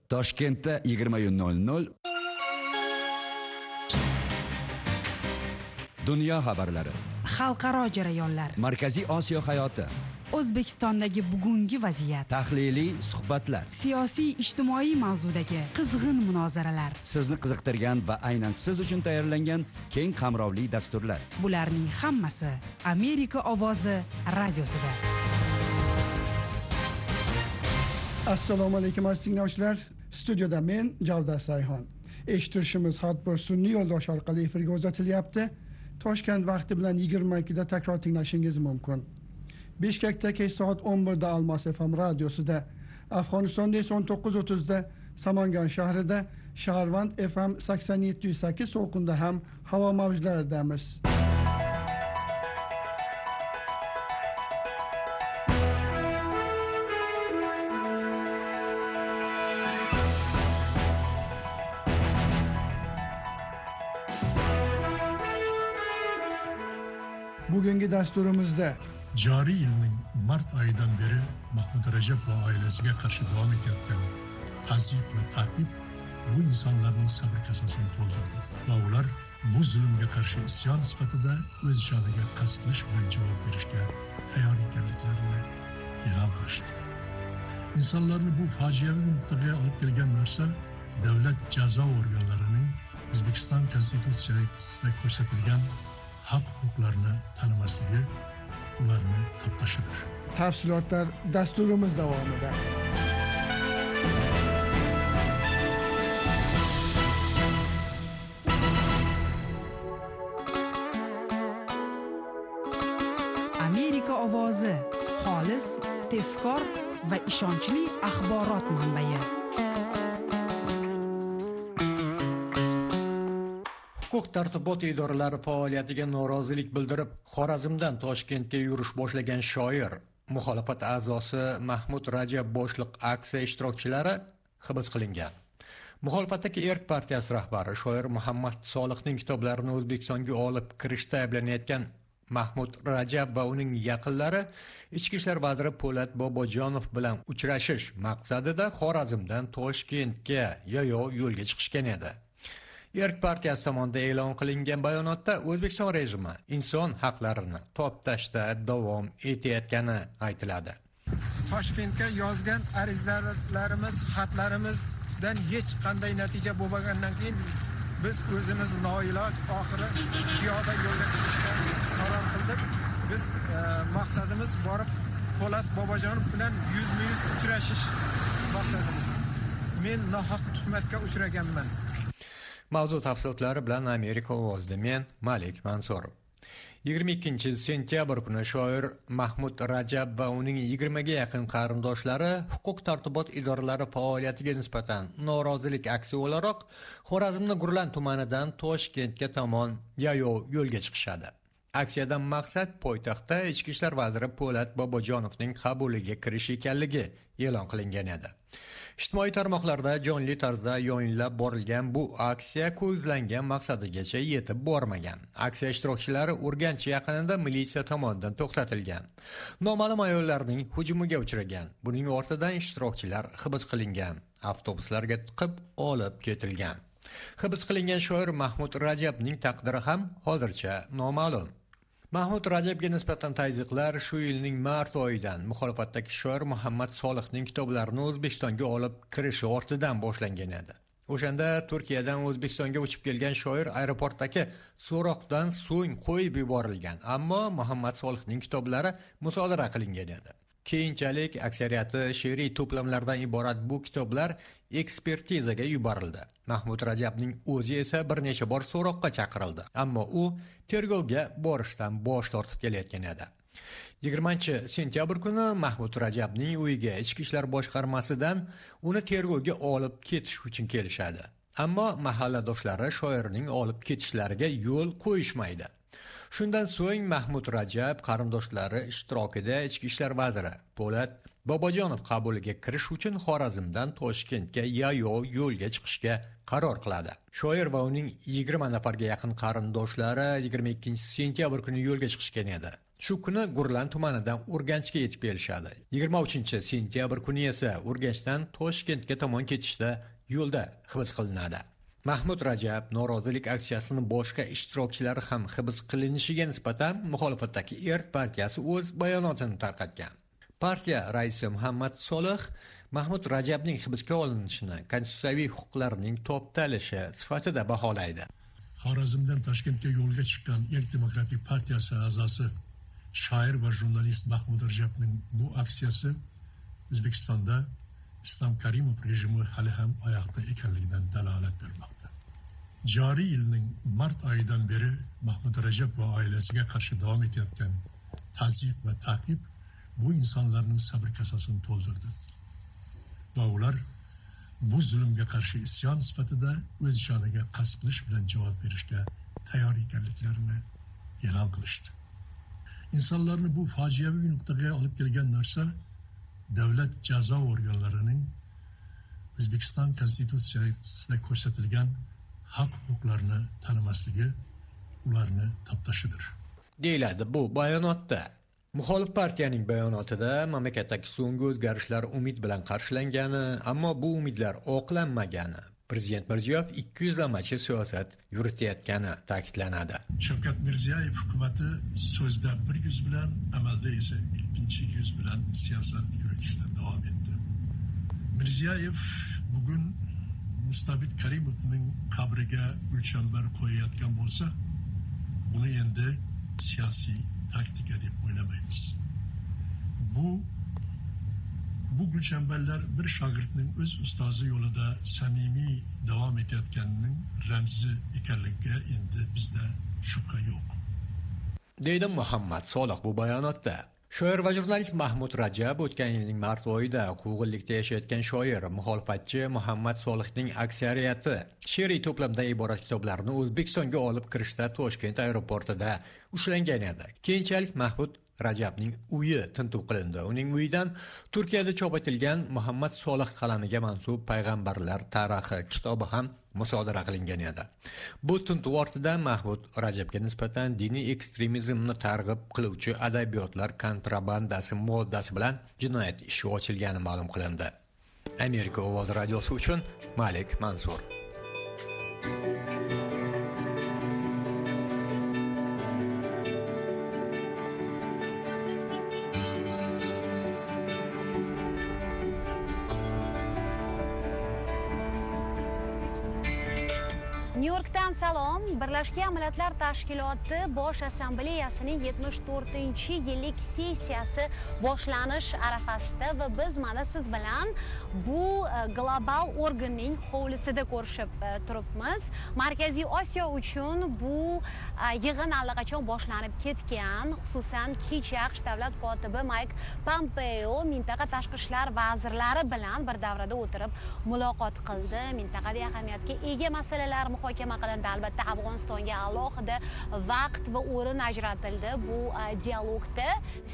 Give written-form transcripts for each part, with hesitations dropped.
Toshkentda 20:00. Dunyo xabarlari, xalqaro jarayonlar, Markaziy Osiyo hayoti, O'zbekistondagi bugungi vaziyat, tahliliy suhbatlar, siyosiy ijtimoiy mavzudagi qizg'in munozaralar. sizni qiziqtirgan va aynan siz uchun tayyorlangan keng qamrovli dasturlar. Bularning hammasi Amerika ovozi radiosida. Assalomu alaykum aziz tinglovchilar. Studiyada men Javdar Sayxon. Eshittirishimiz har bir sun'iy yo'ldosh orqali efirga uzatilyapti. Toshkent vaqti bilan 22 da takror tinglashingiz mumkin. Bishkekda kech soat 11 da Almos FM radiosida, Afg'onistonda esa 19:30 da Samangan shahrida, Shaharvand FM 87.8 to'lqinda ham havo mavjlaridamiz. Bugungi dasturimizda joriy yilning mart oyidan beri Mahmud Rajab va oilasiga qarshi davom etayotgan tazyiq va ta'qib bu insonlarning sabr kasosini to'ldirdi va ular bu zulmga qarshi isyon sifatida o'z joniga qasd qilish bilan javob berishga tayyor ekanliklarini e'lon qilishdi. Insonlarni bu fojiaviy nuqtaga olib kelgan narsa davlat jazo organlarining O'zbekiston konstitutsiyasida ko'rsatilgan haq-huquqlarni tanimasligi, ularni toptashidir. tafsilotlar dasturimiz davomida. Amerika ovozi, xolis, tezkor va ishonchli axborot manbai. Huquq-tartibot idoralari faoliyatiga norozilik bildirib, Xorazmdan Toshkentga yurish boshlagan shoir, muxolifat a'zosi Mahmud Rajab boshliq aksiya ishtirokchilari hibs qilingan. Muxolifatdagi Erk partiyasi rahbari shoir Muhammad Solihning kitoblarini O'zbekistonga olib kirishda ayblanayotgan Mahmud Rajab va uning yaqinlari Ichki ishlar vaziri Po'lat Bobojonov bilan uchrashish maqsadida Xorazmdan Toshkentga yayov yo'lga chiqishgan edi. Erk partiyasi tomonidan e'lon qilingan bayonotda O'zbekiston rejimi inson haqlarini toptashda davom etayotgani aytiladi. Toshkentga yozgan arizlarimiz, xatlarimizdan hech qanday natija bo'lmagandan keyin biz o'zimiz noiloj oxiri piyoda yo'lga chiqishga qaror qildik. Biz maqsadimiz borib Po'lat Bobojonov bilan yuzma-yuz uchrashish maqsadimiz. Men nohaq tuhmatga uchraganman. Mavzu tafsilotlari bilan Amerika ovozida men Malik Mansurov. 22 sentyabr kuni shoir Mahmud Rajab va uning 20 ga yaqin qarindoshlari huquq-tartibot idoralari faoliyatiga nisbatan norozilik aksiya o'laroq Xorazmning Gurlan tumanidan Toshkentga tomon yayov yo'lga chiqishadi. Aksiyadan maqsad poytaxtda Ichki ishlar vaziri Po'lat Bobojonovning qabuliga kirish ekanligi e'lon qilingan edi. Ijtimoiy tarmoqlarda jonli tarzda yo'nlab borilgan bu aksiya ko'zlangan maqsadigacha yetib bormagan. Aksiya ishtirokchilari Urganch yaqinida militsiya tomonidan to'xtatilgan. Noma'lum ayollarning hujumiga uchragan. Buning ortidan ishtirokchilar hibs qilingan, avtobuslarga tiqib olib ketilgan. Hibs qilingan shoir Mahmud Rajabning taqdiri ham hozircha noma'lum. Mahmud Rajabga nisbatan tazyiqlar shu yilning mart oyidan muxolifatdagi shoir Muhammad Solihning kitoblarini O'zbekistonga olib kirishi ortidan boshlangan edi. O'shanda Turkiyadan O'zbekistonga uchib kelgan shoir aeroportdagi so'roqdan so'ng qo'yib yuborilgan, ammo Muhammad Solihning kitoblari musodara qilingan edi. Keyinchalik aksariyati she'riy to'plamlardan iborat bu kitoblar ekspertizaga yuborildi. Mahmud Rajabning o'zi esa bir necha bor so'roqqa chaqirildi, ammo u tergovga borishdan bosh tortib kelayotgan edi. 20 sentyabr kuni Mahmud Rajabning uyiga Ichki ishlar boshqarmasidan uni tergovga olib ketish uchun kelishadi. Ammo mahalladoshlari shoirning olib ketishlariga yo'l qo'yishmaydi. Shundan so'ng Mahmud Rajab qarindoshlari ishtirokida Ichki ishlar vaziri Po'lat Bobojonov qabuliga kirish uchun Xorazmdan Toshkentga yayov yo'lga chiqishga qaror qiladi. Shoir va uning 20 nafarga yaqin qarindoshlari 22 sentyabr kuni yo'lga chiqishgan edi. Shu kuni Gurlan tumanidan Urganchga yetib kelishadi. 23 sentyabr kuni esa Urganchdan Toshkentga tomon ketishda yo'lda hibs qilinadi. Mahmud Rajab norozilik aksiyasining boshqa ishtirokchilari ham hibs qilinishiga nisbatan muxolifatdagi Erk partiyasi o'z bayonotini tarqatgan. Partiya raisi Muhammad Solih Mahmud Rajabning hibsga olinishini konstitutsiyaviy huquqlarning toptalishi sifatida baholaydi. Xorazmdan Toshkentga yo'lga chiqqan Erk demokratik partiyasi a'zosi shoir va jurnalist Mahmud Rajabning bu aksiyasi O'zbekistonda Islom Karimov rejimi hali ham oyoqda ekanligidan dalolat bermoqda. Joriy yilning mart oyidan beri Mahmud Rajab va oilasiga qarshi davom etayotgan tazyiq va ta'qib bu insonlarning sabr kasasini to'ldirdi. Va ular bu zulmga qarshi isyon sifatida o'z joniga qasd qilish bilan javob berishga tayyor ekanliklarini e'lon qilishdi. İnsanlarni bu fojiaviy nuqtaga olib kelgan narsa davlat jazo organlarining O'zbekiston konstitutsiyasida ko'rsatilgan haq huquqlarni tanimasligi, ularni toptashidir. Deyiladi bu bayonotda. Muxolif partiyaning bayonotida mamlakatdagi so'nggi o'zgarishlar umid bilan qarshilangani, ammo bu umidlar oqlanmagani, Prezident Mirziyoyev 200lamachi siyosat yuritayotgani ta'kidlanadi. Shavkat Mirziyoyev hukumatı so'zda bir yuz bilan, amalda esa ikkinchi yuz bilan siyosat yuritishda davom etdi. Mirziyoyev bugun Mustabid Karimovning qabriga gulchambar qo'yayotgan bo'lsa, buni endi siyosiy taktika deb o'ylamaymiz. Bu gulchambarlar bir shogirdning o'z ustozi yo'lida samimiy davom etayotganining ramzi ekanligiga endi bizda shubha yo'q. Deydi Muhammad Solih bu bayonotda. Shoir va jurnalist Mahmud Rajab o'tgan yilning mart oyida Quvg'inlikda yashayotgan shoir, muxolifatchi Muhammad Solihning aksariyati she'riy to'plamdan iborat kitoblarini O'zbekistonga olib kirishda Toshkent aeroportida ushlangan edi. Keyinchalik Mahmud Rajabning uyi tintuv qilindi. Uning uyidan Turkiyada chop etilgan Muhammad Solih qalamiga mansub Payg'ambarlar tarixi kitobi ham musodara qilingan edi. Bu tintuv ortidan Mahmud Rajabga nisbatan diniy ekstremizmni targ'ib qiluvchi adabiyotlar kontrabandasi moddasi bilan jinoyat ishi ochilgani ma'lum qilindi. Amerika ovozi radiosi uchun Malik Mansur. Nyu-Yorkdan salom. Birlashgan Millatlar Tashkiloti Bosh Assambleyasining 74-yillik sessiyasi boshlanish arafasida va biz mana siz bilan bu global organning hovlisida ko'rishib turibmiz. Markaziy Osiyo uchun bu yig'in allaqachon boshlanib ketgan. Xususan, kech AQSh davlat kotibi Mike Pompeo mintaqa tashqi ishlar vazirlari bilan bir davrada o'tirib muloqot qildi. Mintaqaviy ahamiyatga ega masalalar muhokama qilindi. Albatta Afg'onistonga alohida vaqt va o'rin ajratildi. Bu dialogda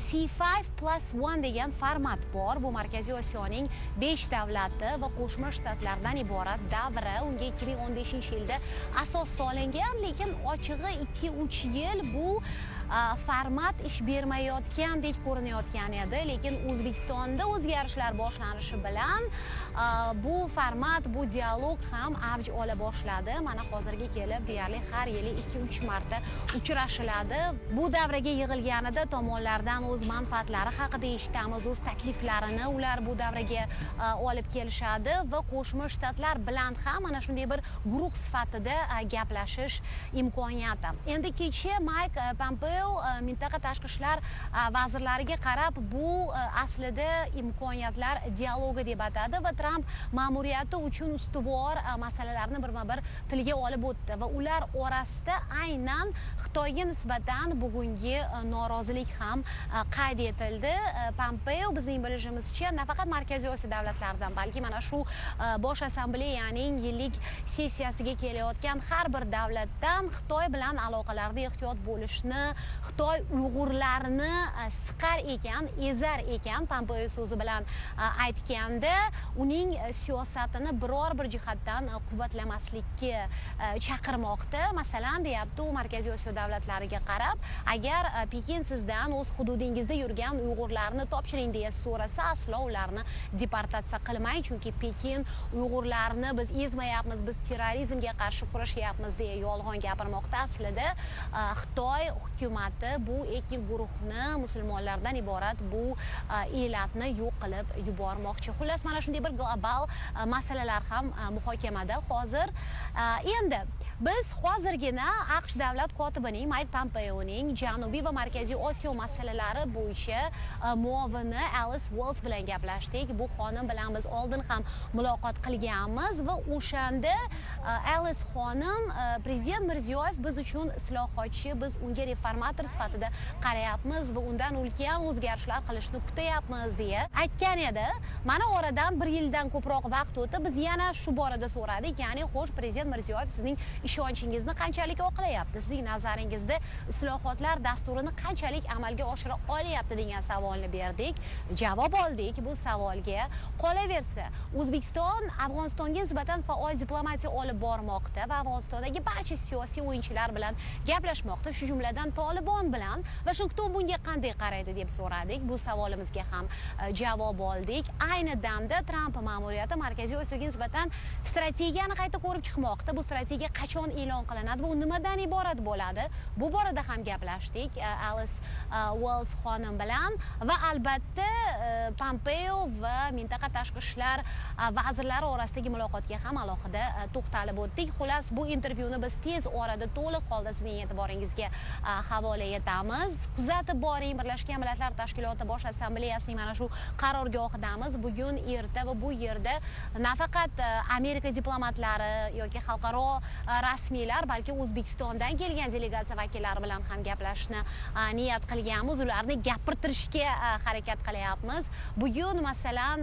C5+1 degan format bor. Bu Markaziy Osiyoning 5 davlati va Qo'shma Shtatlardan iborat davra. Unga 2015-yilda asos solingan, lekin ochig'i 2-3 yil bu format ish bermayotgandek ko'rinayotgan edi, lekin O'zbekistonda o'zgarishlar boshlanishi bilan bu format, bu dialog ham avj ola boshladi. Mana hozirga kelib deyarli har yili 2-3 marta uchrashiladi. Bu davraga yig'ilganida tomonlardan o'z manfaatlari haqida eshitamiz, o'z takliflarini ular bu davraga olib kelishadi va Qo'shma Shtatlar bilan ham mana shunday bir guruh sifatida gaplashish imkoniyati. Endi kecha Mike Pompeo mintaqa tashqi ishlar vazirlariga qarab bu aslida imkoniyatlar dialogi deb atadi va Trump ma'muriyati uchun ustuvor masalalarni birma-bir tilga olib o'tdi va ular orasida aynan Xitoyga nisbatan bugungi norozilik ham qayd etildi. Pompeo bizning bilishimizcha nafaqat Markaziy Osiyo davlatlaridan, balki mana shu Bosh Assambleyaning yillik sessiyasiga kelayotgan har bir davlatdan Xitoy bilan aloqalarda ehtiyot bo'lishni Xitoy Uyg'urlarni siqar ekan, ezar ekan, Pompeo so'zi bilan aytganda, uning siyosatini biror bir jihatdan quvvatlamaslikka chaqirmoqda. Masalan, deyapti, u Markaziy Osiyo davlatlariga qarab, agar Pekin sizdan o'z hududingizda yurgan Uyg'urlarni topshiring deya so'rasa, aslo ularni deportatsiya qilmang, chunki Pekin Uyg'urlarni biz ezmayapmiz, biz terrorizmga qarshi kurashyapmiz deya yolg'on gapirmoqda. Aslida Xitoy hukumati bu etnik guruhni, musulmonlardan iborat bu elatni yo'q qilib yubormoqchi. Xullas, mana shunday bir global masalalar ham muhokamada hozir. Endi biz hozirgina AQSh davlat kotibining Mike Pompeoning Janubiy va Markaziy Osiyo masalalari bo'yicha muovini Alice Wells bilan gaplashdik. Bu xonim bilan biz oldin ham muloqot qilganmiz va o'shanda Alice xonim Prezident Mirziyoyev biz uchun islohotchi, biz unga reformator sifatida qarayapmiz va undan ulkan o'zgarishlar qilishni kutayapmiz deya aytgan edi. Mana oradan 1 yildan ko'proq vaqt o'tdi. Biz yana shu borada so'radik. Ya'ni, xo'sh, Prezident Mirziyoyev sizning ishonchingizni qanchalik oqlayapti? Sizning nazaringizda islohotlar dasturini qanchalik amalga oshira olyapti degan savolni berdik. Javob oldik bu savolga. Qolaversa, O'zbekiston Afg'onistonga nisbatan faol diplomatiya olib bormoqda va Afg'onistondagi barcha siyosiy o'yinchilar bilan gaplashmoqda, shu jumladan Tolibon bilan. Washington bunga qanday qaraydi deb so'radik. Bu savolimizga ham javob oldik. Ayni damda Tramp ma'muriyati Markaziy Osiyoga nisbatan strategiyani qayta ko'rib chiqmoqda. Bu strategiya qachon e'lon qilinadi va u nimadan iborat bo'ladi? Bu borada ham gaplashdik Alice Wells xonim bilan va albatta Pompeo va mintaqa tashqi ishlar vazirlari orasidagi muloqotga ham alohida to'xtalib o'tdik. Xullas, bu intervyuni biz tez orada to'liq holda sizning e'tiboringizga havola etamiz. Kuzatib boring. Birlashgan Millatlar Tashkiloti Bosh Assambleyasining mana shu qarorgohidamiz. Bugun erta va bu yerda nafaqat Amerika diplomatlari yoki xalqaro rasmiylar, balki O'zbekistondan kelgan delegatsiya vakillari bilan ham gaplashishni niyat qilganmiz. Ularni gapirtirishga harakat qilyapmiz. Bugun masalan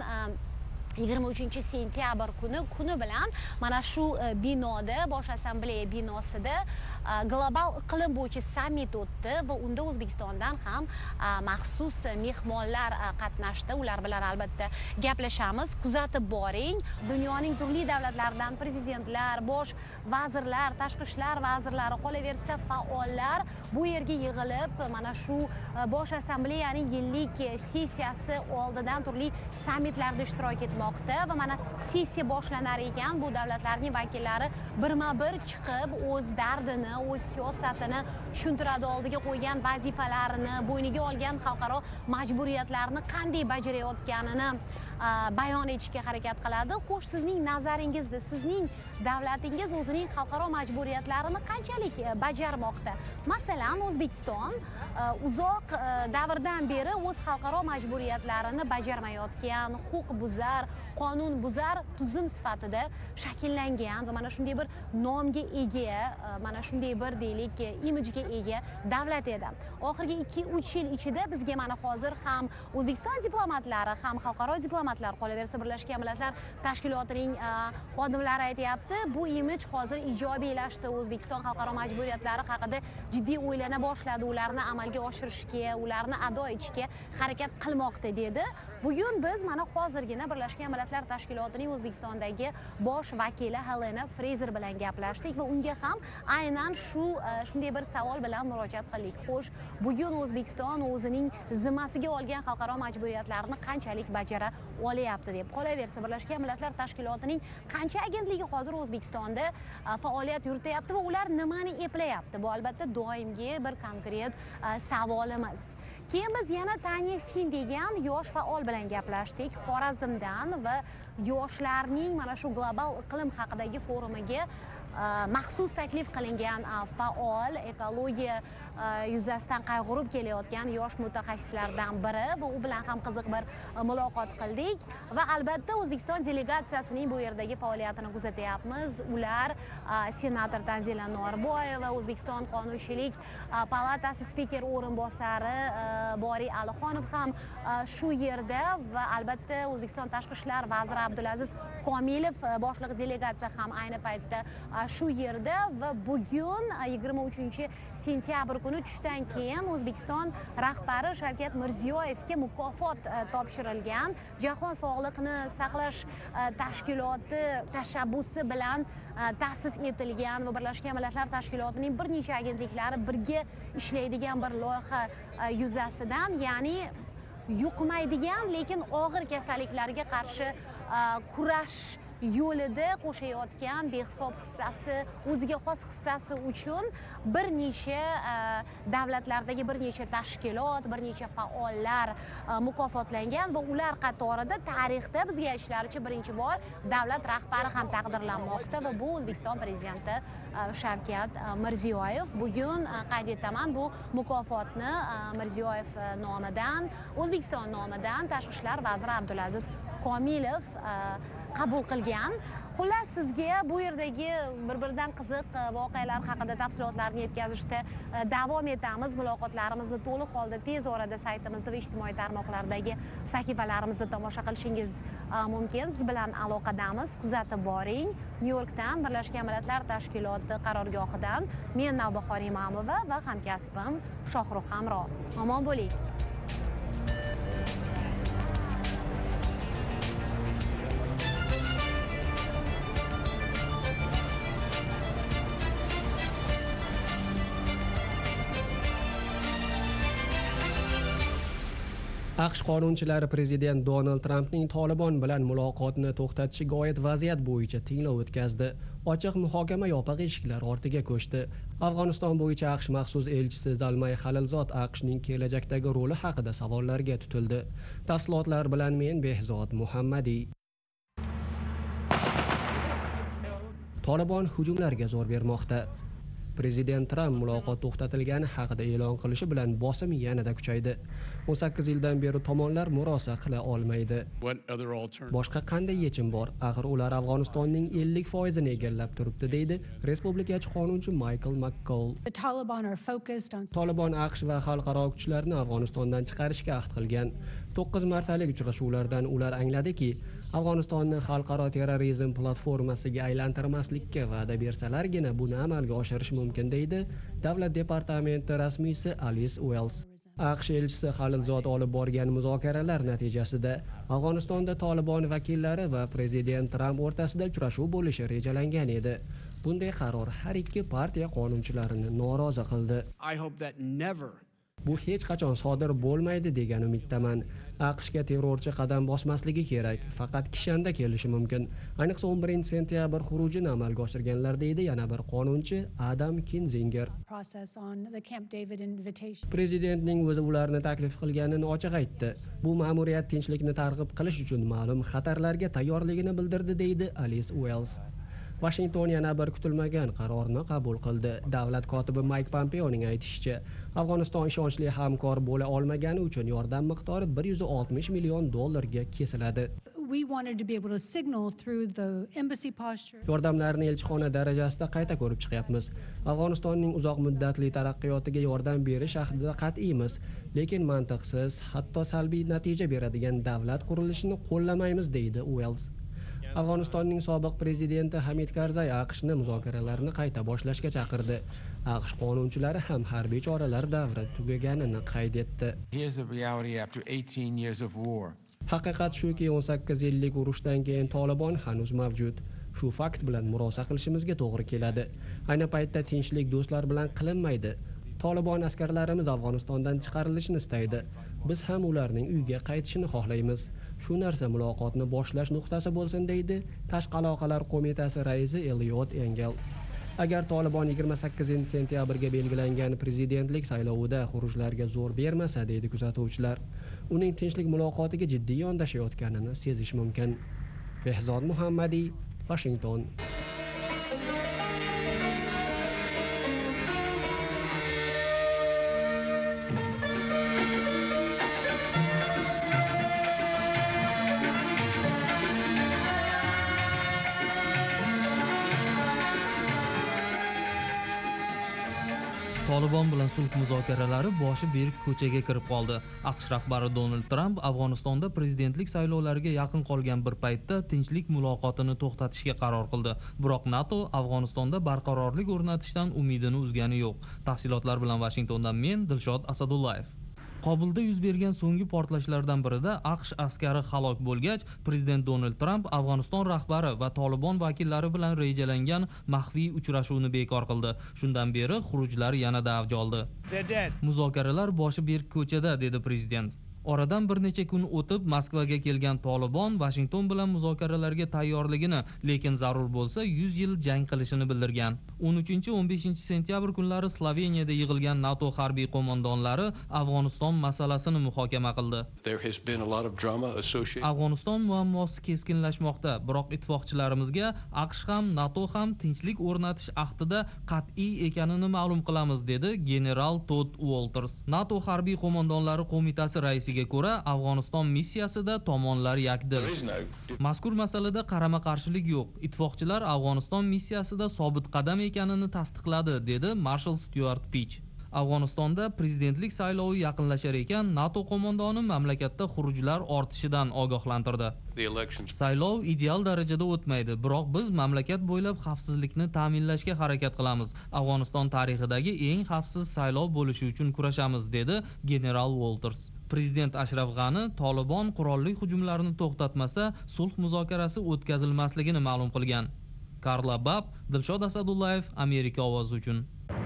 23-sentyabr kuni bilan mana shu binoda, Bosh Assambleya binosida global iqlim bo'yicha sammit o'tdi va unda O'zbekistondan ham maxsus mehmonlar qatnashdi. Ular bilan albatta gaplashamiz. Kuzatib boring. Dunyoning turli davlatlaridan prezidentlar, bosh vazirlar, tashqi ishlar vazirlari, qolaversa faollar bu yerga yig'ilib, mana shu Bosh Assambleyaning yillik sessiyasi oldidan turli sammitlarda ishtirok etmoqda va mana sessiya boshlanar ekan, bu davlatlarning vakillari birma-bir chiqib o'z dardini, o'z siyosatini tushuntiradi, oldiga qo'ygan vazifalarini, bo'yniga olgan xalqaro majburiyatlarni qanday bajarayotganini bayon etishga harakat qiladi. Xo'sh, sizning nazaringizda sizning davlatingiz o'zining xalqaro majburiyatlarini qanchalik bajarmoqda? Masalan, O'zbekiston uzoq davrdan beri o'z xalqaro majburiyatlarini bajarmayotgan, huquqbuzar, qonunbuzar tuzum sifatida shakllangan va mana shunday bir nomga ega, mana shunday bir deylik imijga ega davlat edi. Oxirgi 2-3 yil ichida bizga mana hozir ham O'zbekiston diplomatlari, ham xalqaro diplomatlar, qolaversa Birlashgan Millatlar Tashkilotining xodimlari aytayapti, bu imij hozir ijobiylashdi. O'zbekiston xalqaro majburiyatlari haqida jiddiy o'ylana boshladi, ularni amalga oshirishga, ularni ado etishga harakat qilmoqda dedi. Bugun biz mana hozirgina Birlashgan Millatlar Tashkilotining O'zbekistondagi bosh vakili Helena Fraser bilan gaplashdik va unga ham aynan shunday bir savol bilan murojaat qildik. Xo'sh, bugun O'zbekiston o'zining zimmasiga olgan xalqaro majburiyatlarni qanchalik bajara olyapti deb. Qolaversa, Birlashgan Millatlar Tashkilotining qancha agentligi hozir O'zbekistonda faoliyat yurityapti va ular nimani eplayapti? Bu albatta doimgi bir konkret savolimiz. Keyin biz yana Tanya Sin degan yosh faol bilan gaplashdik Xorazmdan va yoshlarning mana shu global iqlim haqidagi forumiga maxsus taklif qilingan faol, ekologiya yuzasidan qayg'urib kelayotgan yosh mutaxassislardan biri va u bilan ham qiziq bir muloqot qildik. edik va albatta O'zbekiston delegatsiyasining bu yerdagi faoliyatini kuzatyapmiz. Ular senator Tanzila Norboyeva, O'zbekiston Qonunchilik palatasi spiker o'rinbosari Boriy Alixonov ham shu yerda va albatta O'zbekiston tashqi ishlar vaziri Abdulaziz Komilov boshliq delegatsiya ham ayni paytda shu yerda va bugun 23-sentyabr kuni tushdan keyin O'zbekiston rahbari Shavkat Mirziyoyevga mukofot topshirilgan. Jahon sog'liqni saqlash tashkiloti tashabbusi bilan ta'sis etilgan va Birlashgan Millatlar Tashkilotining bir necha agentliklari birga ishlaydigan bir loyiha yuzasidan, ya'ni yuqmaydigan lekin og'ir kasalliklarga qarshi kurash yo'lida qo'shayotgan behisob hissasi, o'ziga xos hissasi uchun bir necha davlatlardagi bir necha tashkilot, bir necha faollar mukofotlangan va ular qatorida tarixda bizga aytishlaricha birinchi bor davlat rahbari ham taqdirlanmoqda va bu O'zbekiston prezidenti Shavkat Mirziyoyev. Bugun qayd etaman, bu mukofotni Mirziyoyev nomidan, O'zbekiston nomidan Tashqi ishlar vaziri Abdulaziz Komilov qabul qilgan. Xullas, sizga bu yerdagi bir-biridan qiziq voqealar haqida tafsilotlarni yetkazishda davom etamiz. Muloqotlarimizni to'liq holda tez orada saytimizda va ijtimoiy tarmoqlardagi sahifalarimizda tomosha qilishingiz mumkin. Siz bilan aloqadamiz. Kuzatib boring. Nyu-Yorkdan Birlashgan Millatlar Tashkiloti qarorgohidan men Navbahor Imamova va hamkasbim Shohruh Hamro. Omon bo'ling. AQSh qonunchilari prezident Donald Trampning Tolibon bilan muloqotni to'xtatishiga oid vaziyat bo'yicha tinglov o'tkazdi. Ochiq muhokama yopiq eshiklar ortiga ko'chdi. Afg'oniston bo'yicha AQSh maxsus elchisi Zalmay Xalilzod AQShning kelajakdagi roli haqida savollarga tutildi. Tafsilotlar bilan men Behzod Muhammadiy. Tolibon hujumlarga zo'r bermoqda. Prezident Tramp muloqot to'xtatilgani haqida e'lon qilishi bilan bosim yanada kuchaydi. 18 yildan beri tomonlar murosa qila olmaydi. Boshqa qanday yechim bor? Axir ular Afg'onistonning 50%ni egallab turibdi, deydi respublikachi qonunchi Michael McCall. Tolibon AQSh va xalqaro kuchlarni Afg'onistondan chiqarishga ahd qilgan. 9 martalik uchrashuvlardan ular angladiki, Afg'onistonni xalqaro terrorizm platformasiga aylantirmaslikka va'da bersalargina buni amalga oshirish mumkin, deydi Davlat departamenti rasmiysi Alice Wells. AQSh elchisi Xalilzod olib borgan muzokaralar natijasida Afg'onistonda Tolibon vakillari va prezident Tramp o'rtasida uchrashuv bo'lishi rejalangan edi. Bunday qaror har ikki partiya qonunchilarini norozi qildi. Bu hech qachon sodir bo'lmaydi degan umiddaman. AQShga terrorchi qadam bosmasligi kerak, faqat kishanda kelishi mumkin. Ayniqsa 11-sentyabr xurujini amalga oshirganlar, deydi yana bir qonunchi Adam Kinzinger. Prezidentning o'zi ularni taklif qilganini ochiq aytdi. Bu ma'muriyat tinchlikni targ'ib qilish uchun ma'lum xatarlarga tayyorligini bildirdi, deydi Alice Wells. Washington yana bir kutilmagan qarorni qabul qildi. Davlat kotibi Mike Pompeoning aytishicha, Afg'oniston ishonchli hamkor bo'la olmagani uchun yordam miqdori $160 million kesiladi. Yordamlarni elchixona darajasida qayta ko'rib chiqyapmiz. Afg'onistonning uzoq muddatli taraqqiyotiga yordam berish haqida qat'iymiz, lekin mantiqsiz, hatto salbiy natija beradigan davlat qurilishini qo'llamaymiz, deydi Wells. Afg'onistonning sobiq prezidenti Hamid Karzay AQShni muzokaralarni qayta boshlashga chaqirdi. AQSh qonunchilari ham harbiy choralar davri tugaganini qayd etdi. Haqiqat shuki, 18 yillik urushdan keyin Tolibon hanuz mavjud. Shu fakt bilan murosa qilishimizga to'g'ri keladi. Ayni paytda tinchlik do'stlar bilan qilinmaydi. Tolibon askarlarimiz Afg'onistondan chiqarilishini istaydi. Biz ham ularning uyga qaytishini xohlaymiz. Shu narsa muloqotni boshlash nuqtasi bo'lsin, deydi Tashqi aloqalar qo'mitasi raisi Eliot Engel. Agar Tolibon 28-sentyabrga belgilangan prezidentlik saylovida xurujlarga zo'r bermasa, deydi kuzatuvchilar, uning tinchlik muloqotiga jiddiy yondashayotganini sezish mumkin. Behzod Muhammadiy, Washington. Tolibon bilan sulh muzokaralari boshi berk ko'chaga kirib qoldi. AQSh rahbari Donald Trump Afg'onistonda prezidentlik saylovlariga yaqin qolgan bir paytda tinchlik muloqotini to'xtatishga qaror qildi. Biroq NATO Afg'onistonda barqarorlik o'rnatishdan umidini uzgani yo'q. Tafsilotlar bilan Washingtondan men Dilshod Asadullayev. Kobulda yuz bergan so'nggi portlashlardan birida AQSh askari halok bo'lgach, prezident Donald Trump Afg'oniston rahbari va Tolibon vakillari bilan rejalangan maxfiy uchrashuvni bekor qildi. Shundan beri xurujlar yanada avj oldi. Muzokaralar boshi berk ko'chada, dedi prezident. Oradan bir necha kun o'tib Moskvaga kelgan Tolibon Washington bilan muzokaralarga tayyorligini, lekin zarur bo'lsa 100 yil jang qilishini bildirgan. 13-15 sentyabr kunlari Sloveniyada yig'ilgan NATO harbiy qo'mondonlari Afg'oniston masalasini muhokama qildi. Afg'oniston muammosi keskinlashmoqda, biroq ittifoqchilarimizga AQSh ham, NATO ham tinchlik o'rnatish ahdida qat'iy ekanini ma'lum qilamiz, dedi general Todd Walters. NATO harbiy qo'mondonlari qo'mitasi raisiga ko'ra, Afg'oniston missiyasida tomonlar yakdil. Mazkur masalada qarama-qarshilik yo'q. Ittifoqchilar Afg'oniston missiyasida sobit qadam ekanini tasdiqladi, dedi Marshal Stuart Peach. Afg'onistonda prezidentlik saylovi yaqinlashar ekan, NATO qo'mondoni mamlakatda xurujlar ortishidan ogohlantirdi. Saylov ideal darajada o'tmaydi, biroq biz mamlakat bo'ylab xavfsizlikni ta'minlashga harakat qilamiz. Afg'oniston tarixidagi eng xavfsiz saylov bo'lishi uchun kurashamiz, dedi general Walters. Prezident Ashraf G'ani Tolibon qurolli hujumlarni to'xtatmasa, sulh muzokarasi o'tkazilmasligini ma'lum qilgan. Karla Bab, Dilshod Asadullayev, Amerika ovozi uchun.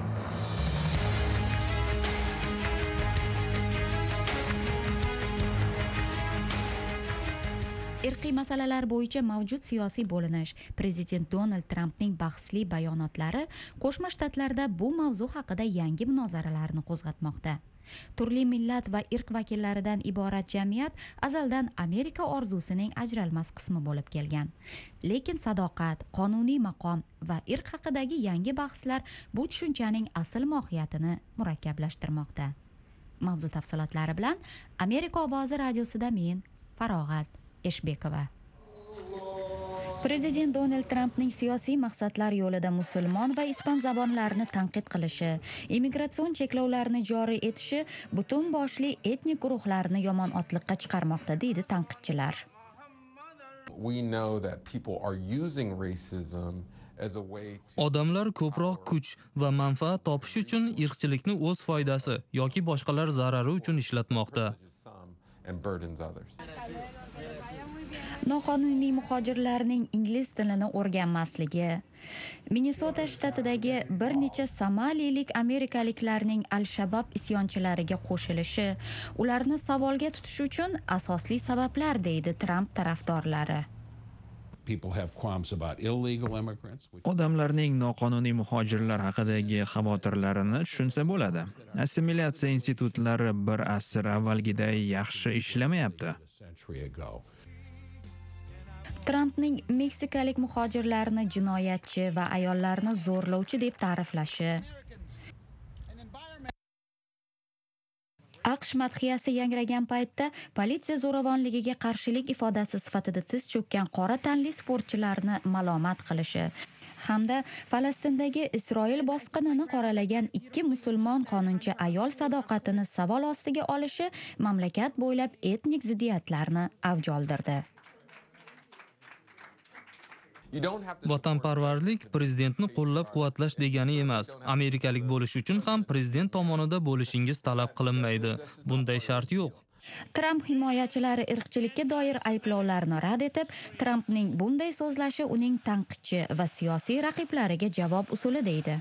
Irqiy masalalar bo'yicha mavjud siyosiy bo'linish, prezident Donald Trampning bahsli bayonotlari Qo'shma Shtatlarda bu mavzu haqida yangi munozaralarni qo'zg'atmoqda. Turli millat va irq vakillaridan iborat jamiyat azaldan Amerika orzusining ajralmas qismi bo'lib kelgan. Lekin sadoqat, qonuniy maqom va irq haqidagi yangi bahslar bu tushunchaning asl mohiyatini murakkablashtirmoqda. Mavzu tafsilotlari bilan Amerika ovozi radiosida men Farog'at Eshbekova. Prezident Donald Trampning siyosiy maqsadlar yo'lida musulmon va ispan zabonlarini tanqid qilishi, immigratsion cheklovlarni joriy etishi butun boshli etnik guruhlarni yomon otliqqa chiqarmoqda, deydi tanqidchilar. Odamlar ko'proq kuch va manfaat topish uchun irqchilikni o'z foydasi yoki boshqalar zarari uchun ishlatmoqda. Noqonuniy muhojirlarning ingliz tilini o'rganmasligi, Minnesota shtatidagi bir necha somalilik amerikaliklarning Al-Shabaab isyonchalariga qo'shilishi, ularni savolga tutish uchun asosli sabablar, deydi Trump tarafdorlari. Odamlarning noqonuniy muhojirlar haqidagi xavotirlarini tushunsa bo'ladi. Assimilyatsiya institutlari bir asr avvalgiday yaxshi ishlamayapti. Trampning meksikalik muhojirlarni jinoyatchi va ayollarni zo'rlovchi deb ta'riflashi, AQSh madhiyasi yangragan paytda politsiya zo'ravonligiga qarshilik ifodasi sifatida tiz cho'kkan qora tanli sportchilarni malomat qilishi hamda Falastindagi Isroil bosqinini qoralagan ikki musulmon qonunchi ayol sadoqatini savol ostiga olishi mamlakat bo'ylab etnik ziddiyatlarni avj oldirdi. Vatanparvarlik prezidentni qo'llab-quvvatlash degani emas. Amerikalik bo'lish uchun ham prezident tomonida bo'lishingiz talab qilinmaydi. Bunday shart yo'q. Trump himoyachilari irqchilikka doir ayblovlarni rad etib, Trampning bunday so'zlashi uning tanqidchi va siyosiy raqiblariga javob usuli, deydi.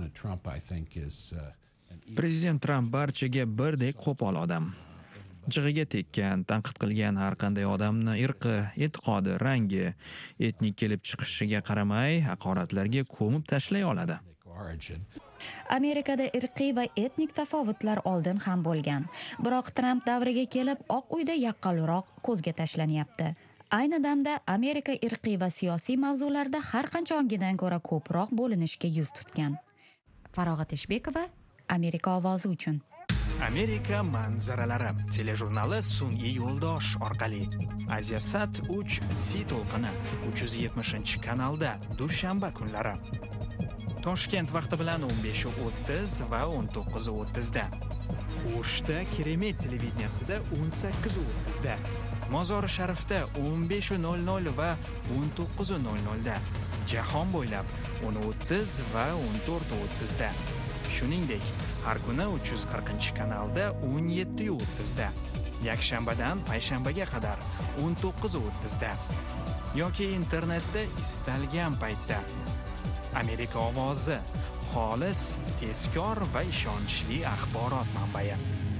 Prezident Trump barchaga birdek qo'pol odam. Jig'iga tekkan, tanqid qilgan har qanday odamni irqi, e'tiqodi, rangi, etnik kelib chiqishiga qaramay haqoratlarga ko'mib tashlay oladi. Amerikada irqiy va etnik tafovutlar oldin ham bo'lgan. Biroq Trump davriga kelib Oq uyda yaqqolroq ko'zga tashlanyapti. Ayni damda Amerika irqiy va siyosiy mavzularda har qanchongidan ko'ra ko'proq bo'linishga yuz tutgan. Farog'at Eshbekova, Amerika ovozi uchun. Amerika manzaralari telejurnali sun'iy yo'ldosh orqali Asiasat 3 C to'lqini 370 kanalda dushanba kunlari. Toshkent vaqti bilan 15:30 va 19:30 da. O'shda Keremet televideniyasida 18:30 da. Mozori Sharifda 15:00 va 19:00 da. Jahon bo'ylab 10:30 va 14:30 da. Shuningdek, har kuni 340-kanalda 17:30 da. Yakshanbadan payshanbaga qadar 19:30 da. Yoki internetda istalgan paytda. Amerika ovozi xolis, tezkor va ishonchli axborot manbai.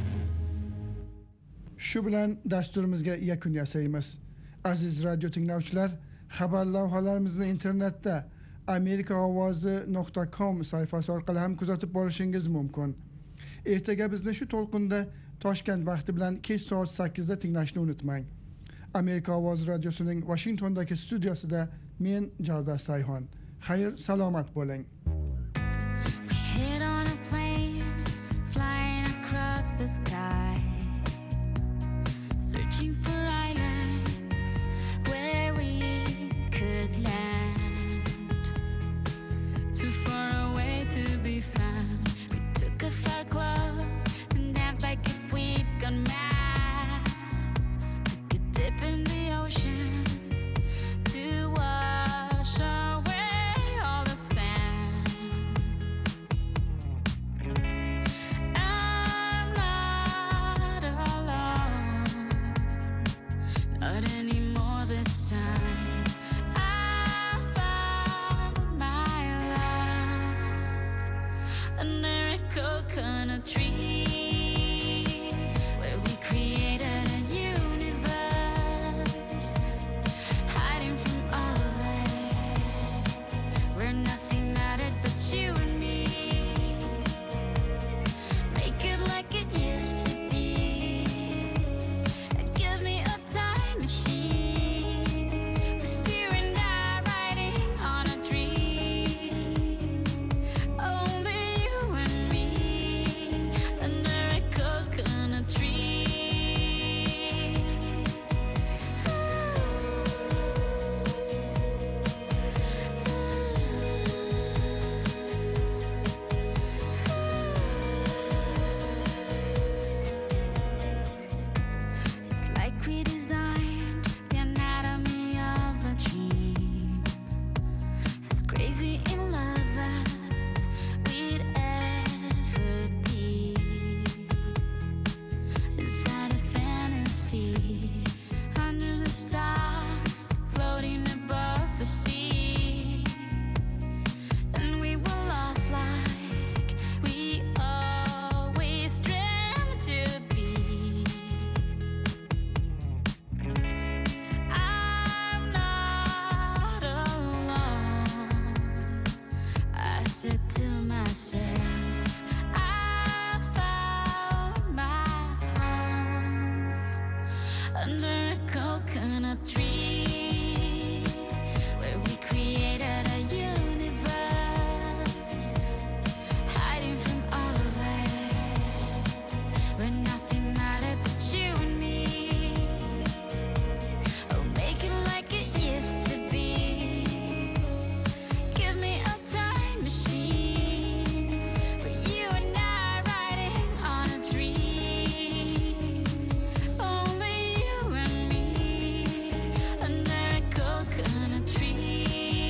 Shu bilan dasturimizga yakun yasaymiz. Aziz radio tinglovchilar, xabar lavhalarimizni internetda amerikaovozi.com sayfasi orqali ham kuzatib borishingiz mumkin. Ertaga bizni shu to'lqinda Toshkent vaqti bilan kech soat 8 da tinglashni unutmang. Amerika ovozi radiosining Washingtondagi studiosida men Javdat Sayhon. Xayr, salomat bo'ling. Head on a plane, flying across the sky, searching for islands where we could land. Too far away to be found. We took off our clothes and danced like if we'd gone mad. Took a dip in the ocean to wash away all the sand. I'm not alone, not anymore this time. I found my love under a coconut tree, where we created a universe, hiding from all of it, where nothing mattered but you and me. Make it like it used to be. Give me a time machine, with you and I riding on a dream. Only you and me under a coconut tree. It's like we designed the anatomy of a dream, as crazy in love as we'd ever be. Inside a fantasy, under the stars, floating above the sea. And we were lost like we always dreamt to be. I'm not alone, I said to myself. I found my home under a coconut tree, where we created a universe, hiding from all of it, where nothing mattered but you and me. Oh, make it like it used to be. Give me a time machine, where you and I riding on a dream. Only you and me under a coconut tree.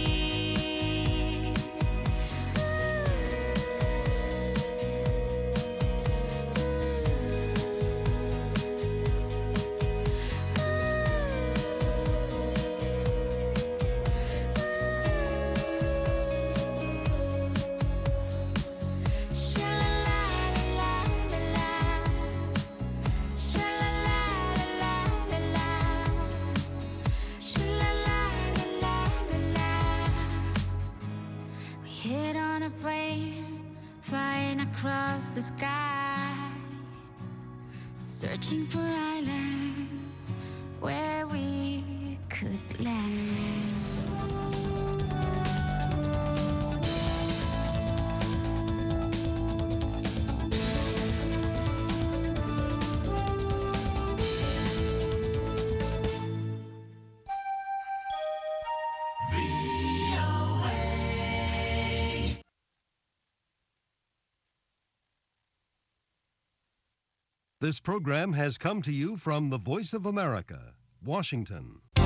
We hit on a plane, flying across the sky, searching for islands where we could land. This program has come to you from the Voice of America, Washington.